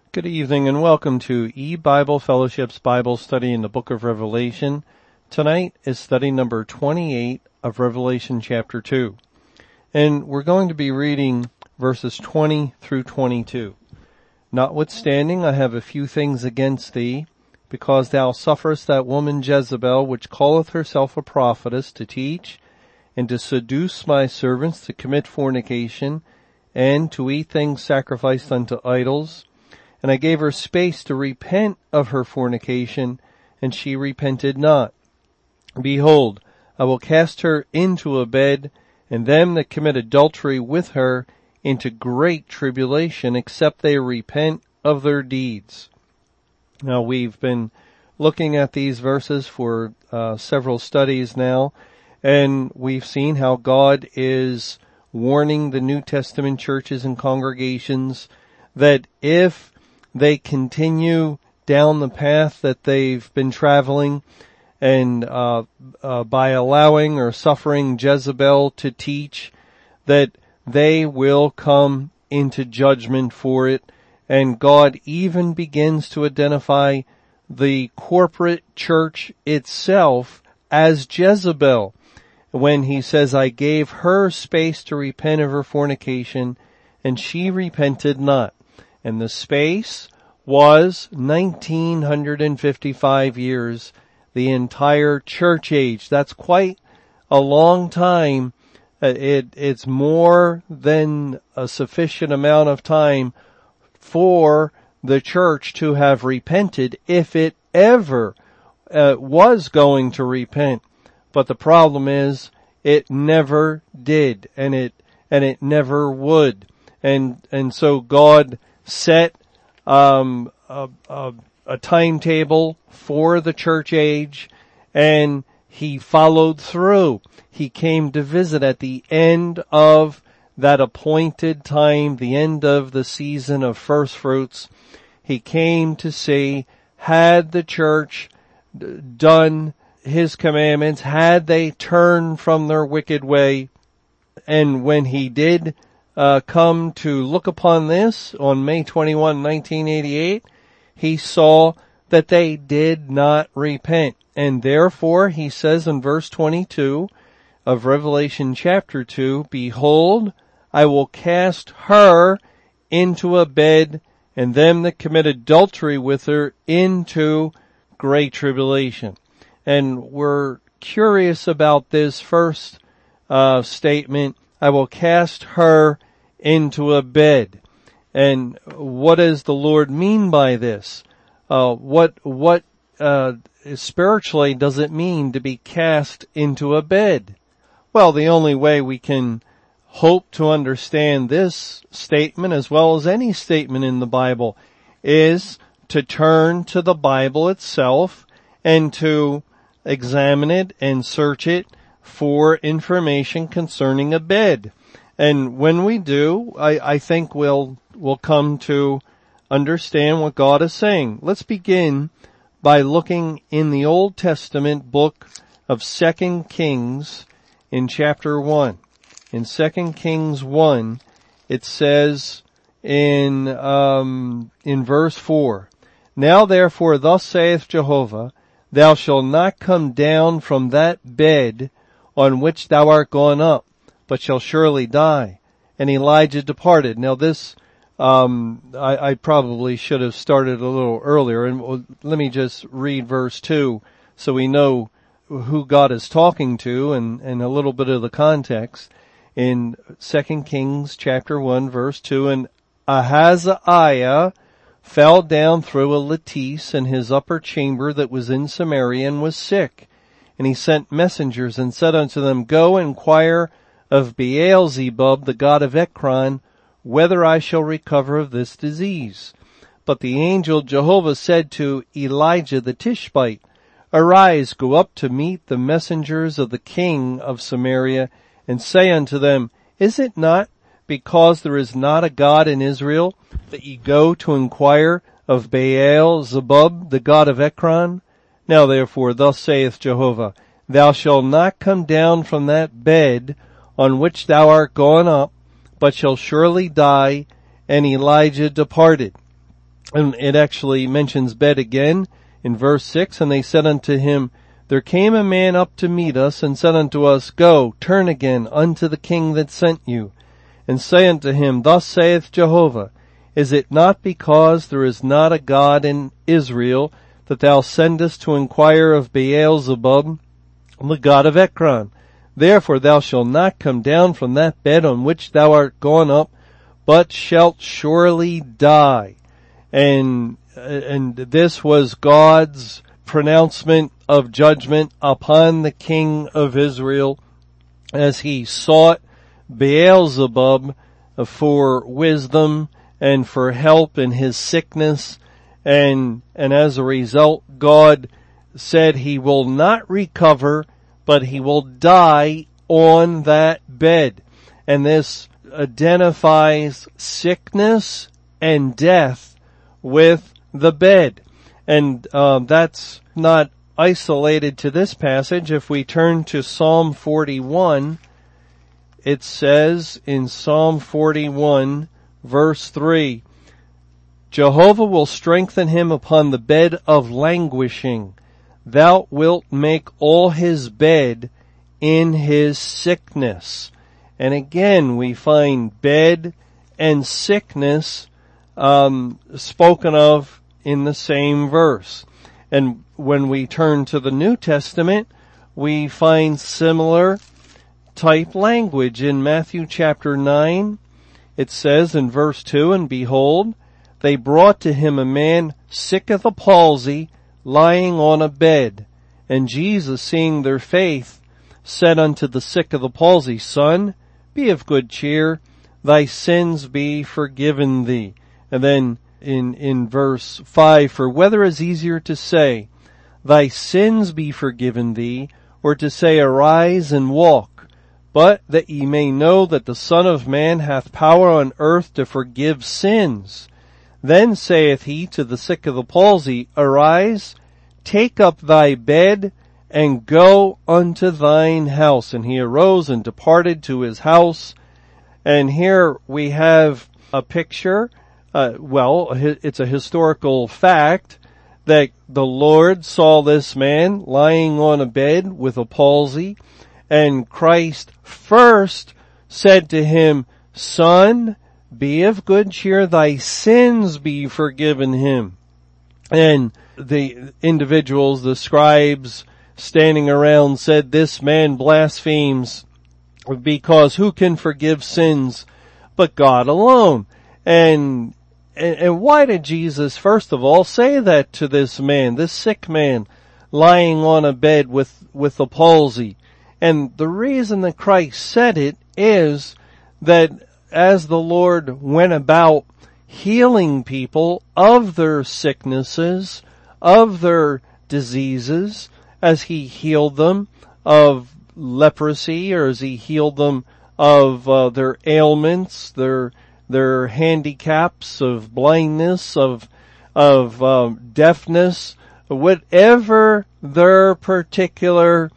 Good evening and welcome to E-Bible Fellowship's Bible study in the book of Revelation. Tonight is study number 28 of Revelation chapter 2. And we're going to be reading verses 20 through 22. Notwithstanding, I have a few things against thee, because thou sufferest that woman Jezebel, which calleth herself a prophetess, to teach, and to seduce my servants to commit fornication, and to eat things sacrificed unto idols. And I gave her space to repent of her fornication, and she repented not. Behold, I will cast her into a bed, and them that commit adultery with her into great tribulation, except they repent of their deeds. Now, we've been looking at these verses for several studies now, and we've seen how God is warning the New Testament churches and congregations that if they continue down the path that they've been traveling and by allowing or suffering Jezebel to teach, that they will come into judgment for it. And God even begins to identify the corporate church itself as Jezebel when he says, I gave her space to repent of her fornication, and she repented not. And the space was 1955 years, the entire church age. That's quite a long time. It's more than a sufficient amount of time for the church to have repented if it ever was going to repent. But the problem is it never did, and it never would. And so God set a timetable for the church age, and he followed through. He came to visit at the end of that appointed time, the end of the season of first fruits. He came to see, had the church done his commandments, had they turned from their wicked way. And when he did come to look upon this on May 21, 1988, he saw that they did not repent. And therefore, he says in verse 22 of Revelation chapter 2, Behold, I will cast her into a bed, and them that commit adultery with her into great tribulation. And we're curious about this first statement, I will cast her into a bed. And what does the Lord mean by this? What spiritually does it mean to be cast into a bed? Well, the only way we can hope to understand this statement as well as any statement in the Bible is to turn to the Bible itself and to examine it and search it for information concerning a bed. And when we do, I think we'll come to understand what God is saying. Let's begin by looking in the Old Testament book of 2 Kings in chapter 1. In 2 Kings 1, it says in verse 4, Now therefore thus saith Jehovah, Thou shalt not come down from that bed on which thou art gone up, but shall surely die. And Elijah departed. Now this, I probably should have started a little earlier, and let me just read verse 2 so we know who God is talking to and a little bit of the context. In 2 Kings chapter 1 verse 2, And Ahaziah fell down through a lattice in his upper chamber that was in Samaria and was sick. And he sent messengers and said unto them, Go inquire of Beelzebub, the god of Ekron, whether I shall recover of this disease. But the angel Jehovah said to Elijah the Tishbite, Arise, go up to meet the messengers of the king of Samaria, and say unto them, Is it not because there is not a God in Israel that ye go to inquire of Beelzebub, the god of Ekron? Now therefore, thus saith Jehovah, Thou shalt not come down from that bed on which thou art gone up, but shall surely die. And Elijah departed. And it actually mentions bed again in verse 6, and they said unto him, there came a man up to meet us, and said unto us, go, turn again unto the king that sent you, and say unto him, thus saith Jehovah, is it not because there is not a God in Israel, that thou sendest to inquire of Beelzebub, the god of Ekron? Therefore thou shalt not come down from that bed on which thou art gone up, but shalt surely die. And this was God's pronouncement of judgment upon the king of Israel as he sought Beelzebub for wisdom and for help in his sickness. And as a result, God said he will not recover, but he will die on that bed. And this identifies sickness and death with the bed. And that's not isolated to this passage. If we turn to Psalm 41, it says in Psalm 41, verse 3, Jehovah will strengthen him upon the bed of languishing. Thou wilt make all his bed in his sickness. And again, we find bed and sickness spoken of in the same verse. And when we turn to the New Testament, we find similar type language. In Matthew chapter 9, it says in verse 2, and behold, they brought to him a man sick of the palsy, lying on a bed. And Jesus, seeing their faith, said unto the sick of the palsy, Son, be of good cheer, thy sins be forgiven thee. And then in verse 5, for whether is easier to say, thy sins be forgiven thee, or to say, arise and walk? But that ye may know that the Son of Man hath power on earth to forgive sins. Then saith he to the sick of the palsy, arise, take up thy bed, and go unto thine house. And he arose and departed to his house. And here we have a picture, it's a historical fact, that the Lord saw this man lying on a bed with a palsy, and Christ first said to him, Son, be of good cheer, thy sins be forgiven him. And the individuals, the scribes standing around, said, this man blasphemes, because who can forgive sins but God alone? And why did Jesus, first of all, say that to this man, this sick man, lying on a bed with a palsy? And the reason that Christ said it is that as the Lord went about healing people of their sicknesses, of their diseases, as he healed them of leprosy, or as he healed them of their ailments, their handicaps of blindness, of deafness, whatever their particular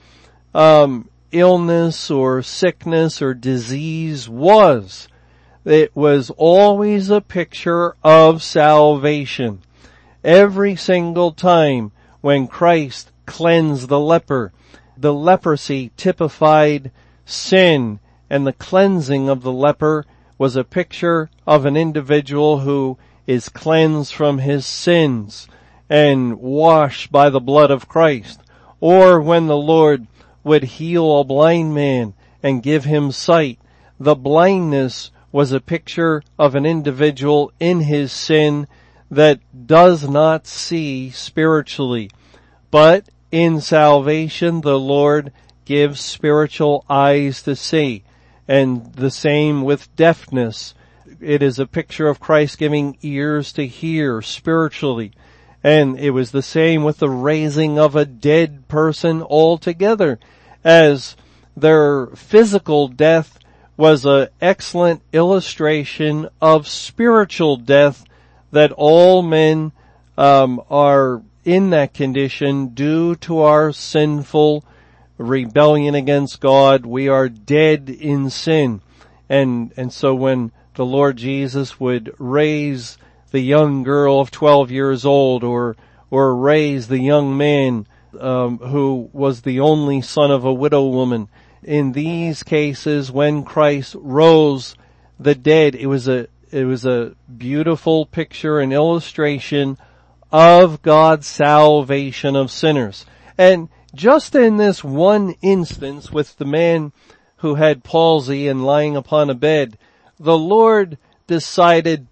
illness or sickness or disease was, it was always a picture of salvation. Every single time when Christ cleansed the leper, the leprosy typified sin, and the cleansing of the leper was a picture of an individual who is cleansed from his sins and washed by the blood of Christ. Or when the Lord would heal a blind man and give him sight, the blindness was a picture of an individual in his sin that does not see spiritually. But in salvation, the Lord gives spiritual eyes to see. And the same with deafness. It is a picture of Christ giving ears to hear spiritually. And it was the same with the raising of a dead person altogether, as their physical death was an excellent illustration of spiritual death, that all men are in that condition due to our sinful rebellion against God. We are dead in sin. And so when the Lord Jesus would raise the young girl of 12 years old, or raise the young man who was the only son of a widow woman. In these cases, when Christ rose the dead, it was a beautiful picture and illustration of God's salvation of sinners. And just in this one instance with the man who had palsy and lying upon a bed, the Lord decided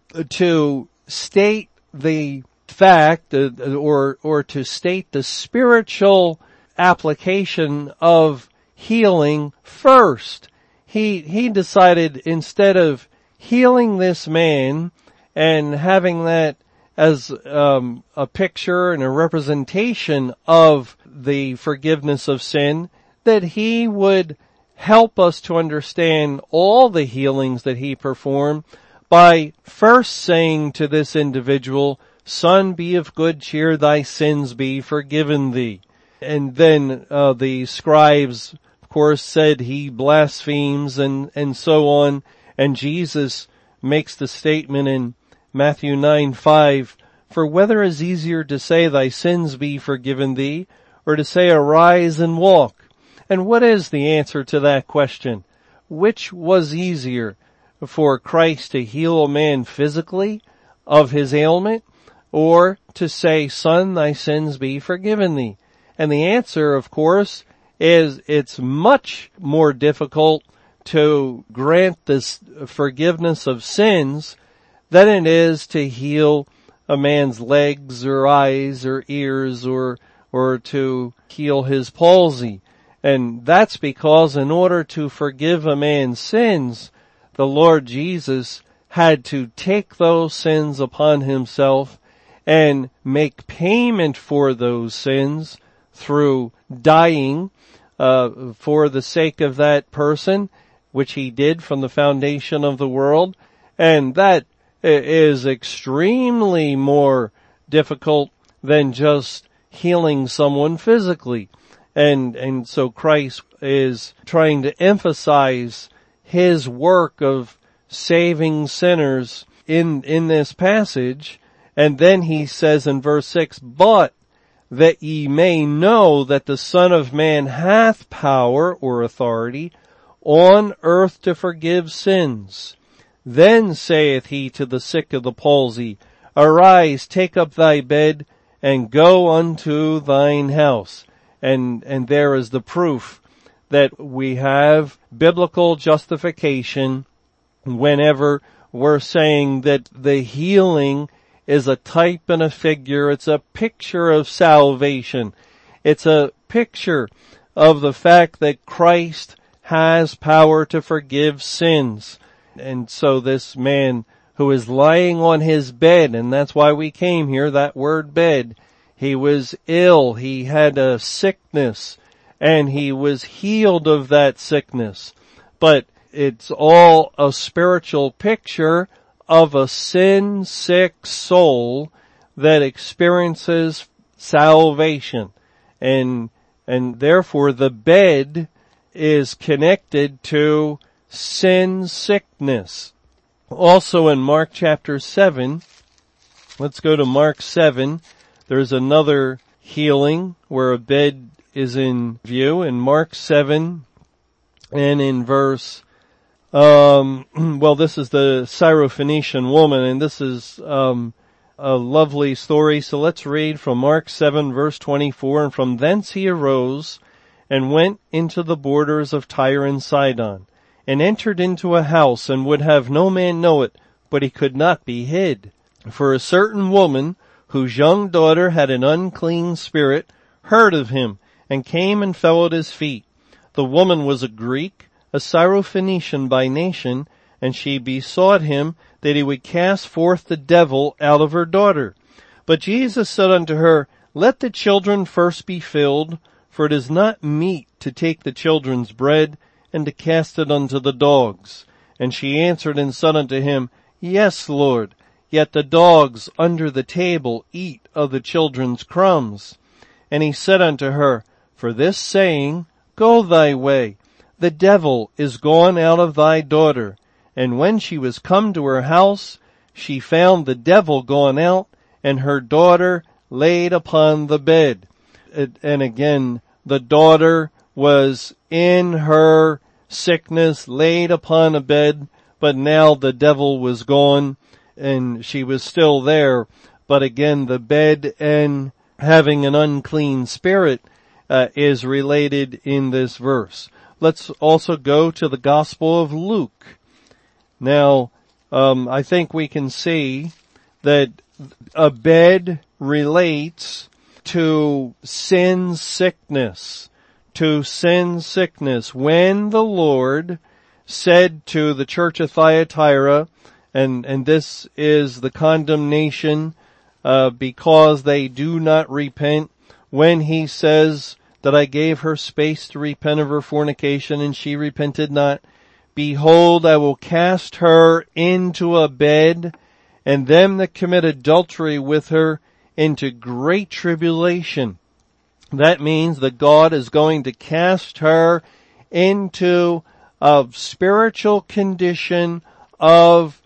to state the fact or to state the spiritual application of healing first. He decided, instead of healing this man and having that as a picture and a representation of the forgiveness of sin, that he would help us to understand all the healings that he performed by first saying to this individual, "Son, be of good cheer, thy sins be forgiven thee." And then the scribes, of course, said he blasphemes and so on. And Jesus makes the statement in Matthew 9:5, "For whether is easier to say thy sins be forgiven thee, or to say arise and walk?" And what is the answer to that question? Which was easier, for Christ to heal a man physically of his ailment, or to say, "Son, thy sins be forgiven thee"? And the answer, of course, is it's much more difficult to grant this forgiveness of sins than it is to heal a man's legs or eyes or ears or to heal his palsy. And that's because in order to forgive a man's sins, the Lord Jesus had to take those sins upon himself and make payment for those sins through dying for the sake of that person, which he did from the foundation of the world. And that is extremely more difficult than just healing someone physically. And so Christ is trying to emphasize his work of saving sinners in this passage. And then he says in verse 6, "But that ye may know that the Son of Man hath power," or authority, "on earth to forgive sins. Then saith he to the sick of the palsy, Arise, take up thy bed, and go unto thine house." And there is the proof that we have biblical justification whenever we're saying that the healing is a type and a figure. It's a picture of salvation. It's a picture of the fact that Christ has power to forgive sins. And so this man who is lying on his bed, and that's why we came here, that word bed, he was ill, he had a sickness, and he was healed of that sickness. But it's all a spiritual picture of a sin-sick soul that experiences salvation. And therefore the bed is connected to sin sickness. Also in Mark chapter 7, let's go to Mark 7, there's another healing where a bed is in view in Mark 7 and in verse, this is the Syrophoenician woman, and this is a lovely story. So let's read from Mark 7 verse 24. "And from thence he arose and went into the borders of Tyre and Sidon, and entered into a house, and would have no man know it, but he could not be hid. For a certain woman, whose young daughter had an unclean spirit, heard of him, and came and fell at his feet. The woman was a Greek, a Syrophoenician by nation, and she besought him that he would cast forth the devil out of her daughter. But Jesus said unto her, Let the children first be filled, for it is not meet to take the children's bread, and to cast it unto the dogs. And she answered and said unto him, Yes, Lord, yet the dogs under the table eat of the children's crumbs. And he said unto her, For this saying, Go thy way, the devil is gone out of thy daughter. And when she was come to her house, she found the devil gone out, and her daughter laid upon the bed. And again, the daughter was in her sickness, laid upon a bed, but now the devil was gone, and she was still there. But again, the bed and having an unclean spirit is related in this verse. Let's also go to the Gospel of Luke. Now, I think we can see that a bed relates to sin sickness. To sin sickness. When the Lord said to the church of Thyatira, and this is the condemnation because they do not repent, when he says that I gave her space to repent of her fornication and she repented not, behold, I will cast her into a bed, and them that commit adultery with her into great tribulation. That means that God is going to cast her into a spiritual condition of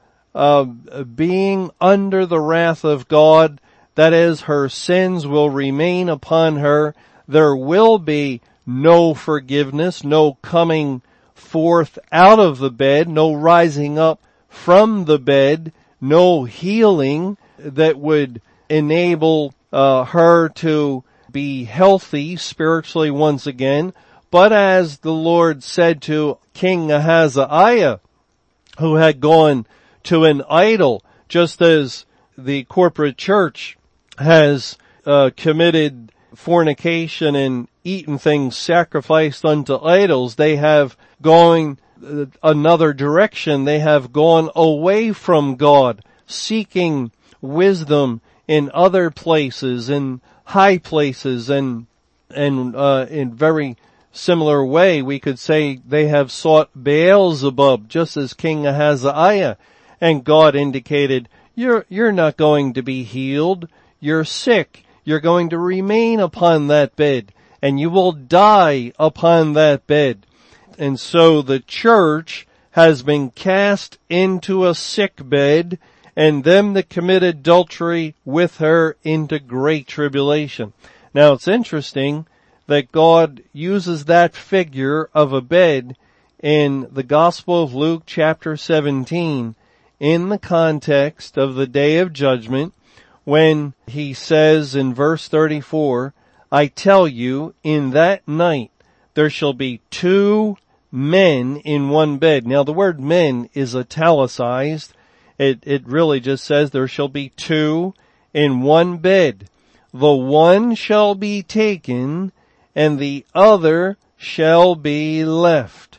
being under the wrath of God. That is, her sins will remain upon her. There will be no forgiveness, no coming forth out of the bed, no rising up from the bed, no healing that would enable her to be healthy spiritually once again. But as the Lord said to King Ahaziah, who had gone to an idol, just as the corporate church has committed fornication and eaten things sacrificed unto idols, they have gone another direction. They have gone away from God, seeking wisdom in other places, in high places, and in very similar way, we could say they have sought Beelzebub, just as King Ahaziah, and God indicated, you're not going to be healed. You're sick. You're going to remain upon that bed, and you will die upon that bed. And so the church has been cast into a sick bed, and them that commit adultery with her into great tribulation. Now it's interesting that God uses that figure of a bed in the Gospel of Luke chapter 17 in the context of the day of judgment, when he says in verse 34, I tell you, in that night there shall be 2 men in one bed. Now the word men is italicized. It really just says there shall be 2 in one bed. The one shall be taken and the other shall be left.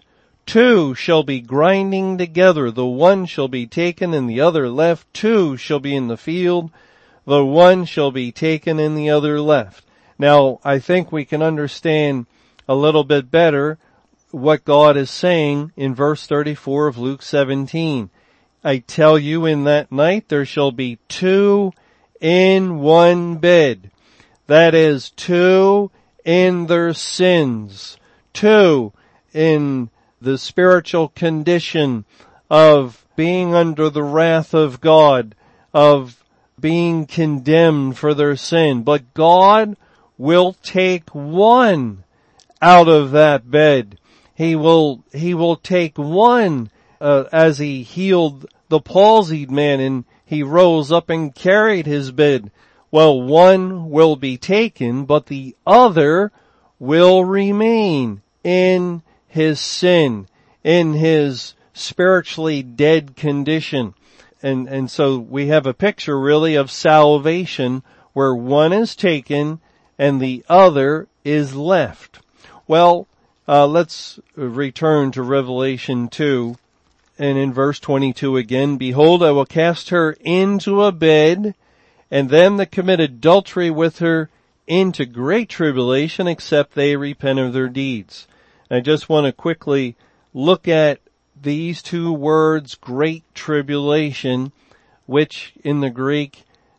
2 shall be grinding together. The one shall be taken and the other left. 2 shall be in the field. The one shall be taken and the other left. Now, I think we can understand a little bit better what God is saying in verse 34 of Luke 17. I tell you, in that night there shall be 2 in one bed. That is, 2 in their sins. 2 in the spiritual condition of being under the wrath of God, of being condemned for their sin. But God will take 1 out of that bed. He will take 1 as he healed the palsied man and he rose up and carried his bed. Well, 1 will be taken, but the other will remain in his sin, in his spiritually dead condition. And so we have a picture really of salvation where 1 is taken and the other is left. Well, let's return to Revelation 2. And in verse 22 again, behold, I will cast her into a bed, and them that commit adultery with her into great tribulation, except they repent of their deeds. I just want to quickly look at these 2 words, great tribulation, which in the Greek,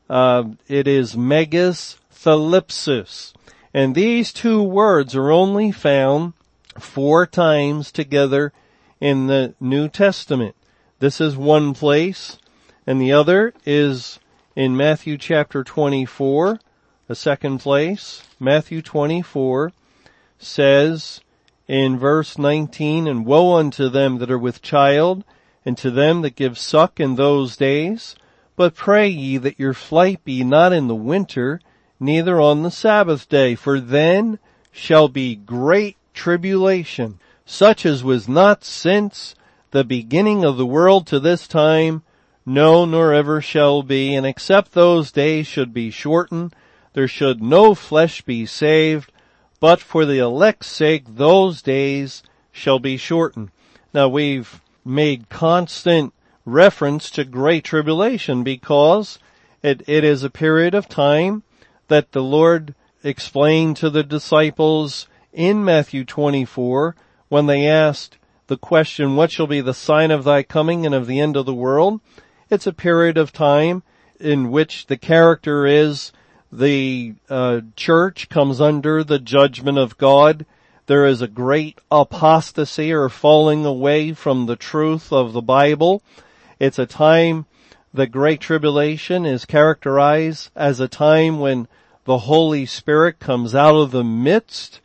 it is megas thalipsis. And these 2 words are only found 4 times together in the New Testament. This is one place. And the other is in Matthew chapter 24, the second place. Matthew 24 says in verse 19, "And woe unto them that are with child, and to them that give suck in those days. But pray ye that your flight be not in the winter, neither on the Sabbath day, for then shall be great tribulation, such as was not since the beginning of the world to this time, no, nor ever shall be. And except those days should be shortened, there should no flesh be saved, but for the elect's sake those days shall be shortened." Now we've made constant reference to great tribulation because it is a period of time that the Lord explained to the disciples in Matthew 24 when they asked the question, "What shall be the sign of thy coming and of the end of the world?" It's a period of time in which the character is the church comes under the judgment of God. There is a great apostasy or falling away from the truth of the Bible. It's a time, the Great Tribulation is characterized as a time when the Holy Spirit comes out of the midst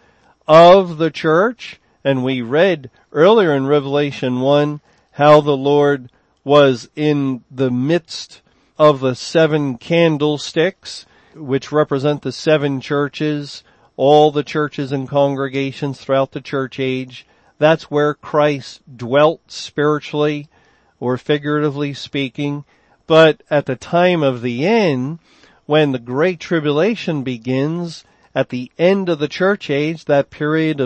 of the church. And we read earlier in Revelation 1 how the Lord was in the midst of the 7 candlesticks, which represent the 7 churches, all the churches and congregations throughout the church age. That's where Christ dwelt spiritually or figuratively speaking. But at the time of the end, when the Great Tribulation begins, at the end of the church age, that period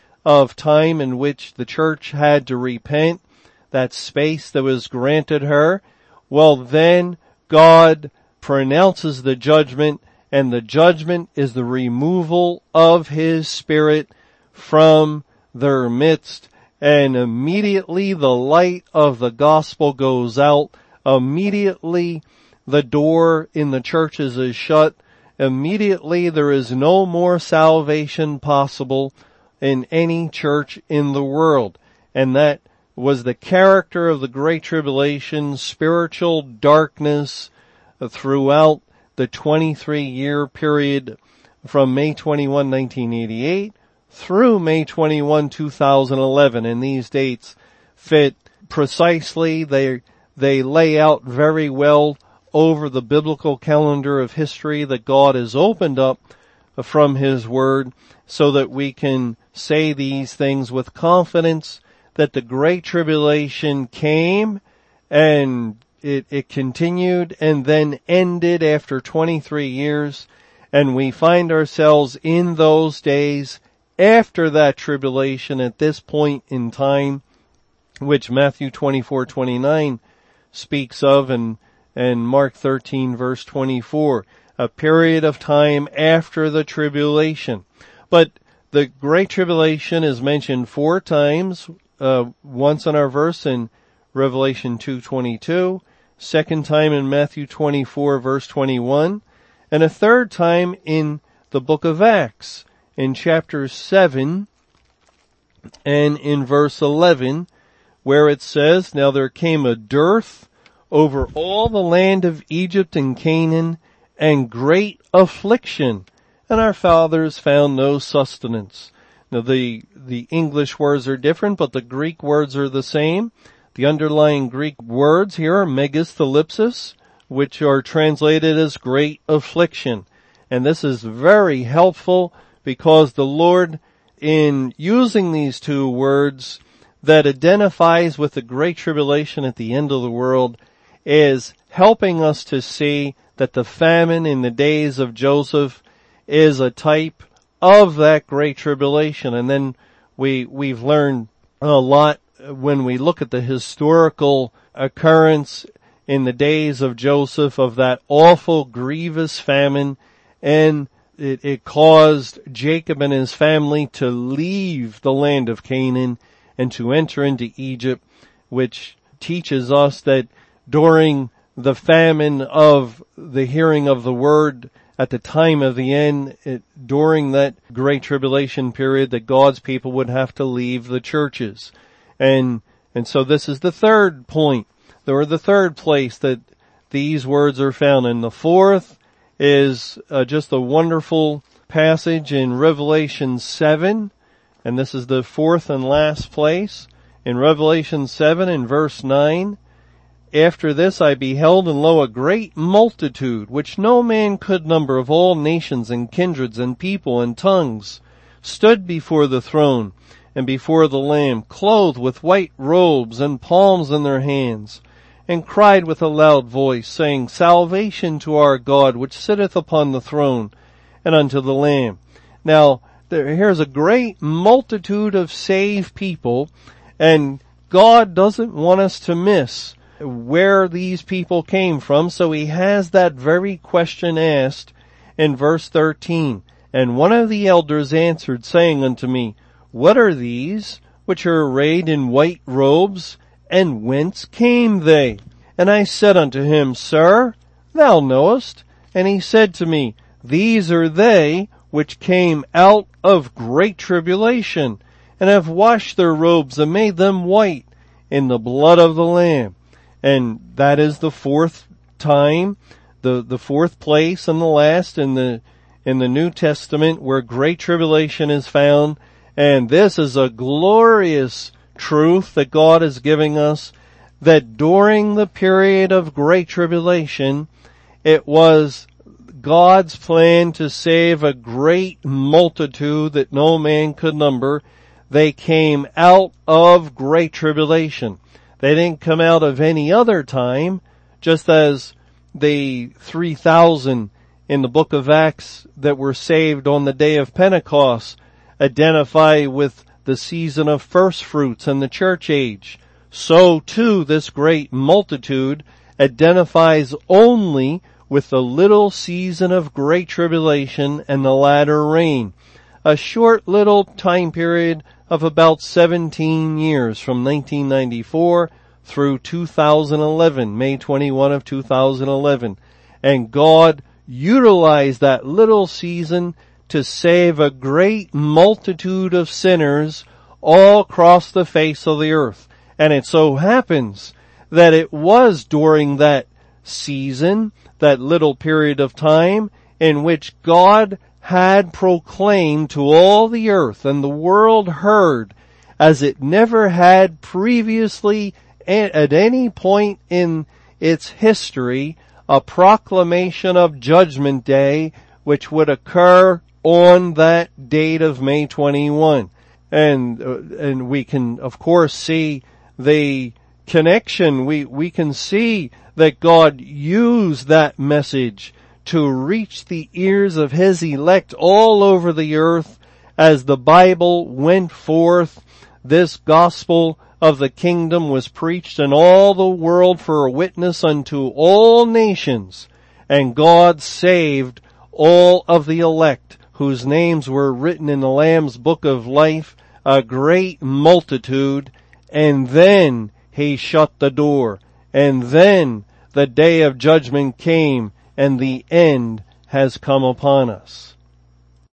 of time in which the church had to repent, that space that was granted her, well then God pronounces the judgment, and the judgment is the removal of His Spirit from their midst. And immediately the light of the gospel goes out. Immediately the door in the churches is shut. Immediately there is no more salvation possible in any church in the world. And that was the character of the Great Tribulation, spiritual darkness throughout the 23-year period from May 21, 1988 through May 21, 2011. And these dates fit precisely. They lay out very well over the biblical calendar of history that God has opened up from His Word so that we can say these things with confidence that the Great Tribulation came and it continued and then ended after 23 years. And we find ourselves in those days after that tribulation at this point in time, which Matthew 24:29 speaks of and Mark 13 verse 24, a period of time after the tribulation. But the Great Tribulation is mentioned 4 times, once in our verse in Revelation 2:22, second time in Matthew 24 verse 21, and a third time in the book of Acts in chapter 7 and in verse 11, where it says, "Now there came a dearth over all the land of Egypt and Canaan, and great affliction, and our fathers found no sustenance." Now the English words are different, but the Greek words are the same. The underlying Greek words here are megasthalipsis, which are translated as great affliction. And this is very helpful because the Lord, in using these 2 words that identifies with the Great Tribulation at the end of the world, is helping us to see that the famine in the days of Joseph is a type of that Great Tribulation. And then we've learned a lot when we look at the historical occurrence in the days of Joseph of that awful, grievous famine, and it caused Jacob and his family to leave the land of Canaan and to enter into Egypt, which teaches us that during the famine of the hearing of the word at the time of the end, during that Great Tribulation period, that God's people would have to leave the churches. And so this is the third point, or the third place that these words are found. And the fourth is just a wonderful passage in Revelation 7. And this is the fourth and last place. In Revelation 7 in verse 9, after this I beheld, and lo, a great multitude, which no man could number, of all nations and kindreds and people and tongues, stood before the throne and before the Lamb, clothed with white robes and palms in their hands, and cried with a loud voice, saying, Salvation to our God, which sitteth upon the throne, and unto the Lamb. Now, here's a great multitude of saved people, and God doesn't want us to miss where these people came from, so he has that very question asked in verse 13. And one of the elders answered, saying unto me, What are these which are arrayed in white robes, and whence came they? And I said unto him, Sir, thou knowest. And he said to me, These are they which came out of great tribulation, and have washed their robes and made them white in the blood of the Lamb. And that is the fourth time, the fourth place and the last in the New Testament where great tribulation is found. And this is a glorious truth that God is giving us, that during the period of great tribulation, it was God's plan to save a great multitude that no man could number. They came out of great tribulation. They didn't come out of any other time, just as the 3,000 in the book of Acts that were saved on the day of Pentecost identify with the season of first fruits and the church age. So too this great multitude identifies only with the little season of great tribulation and the latter rain. A short little time period of about 17 years from 1994 through 2011, May 21 of 2011. And God utilized that little season to save a great multitude of sinners all across the face of the earth. And it so happens that it was during that season, that little period of time, in which God had proclaimed to all the earth, and the world heard, as it never had previously at any point in its history, a proclamation of Judgment Day, which would occur on that date of May 21. And we can, of course, see the connection. We can see that God used that message to reach the ears of his elect all over the earth as the Bible went forth. This gospel of the kingdom was preached in all the world for a witness unto all nations, and God saved all of the elect whose names were written in the Lamb's book of life, a great multitude. And then he shut the door, and then the day of judgment came, and the end has come upon us.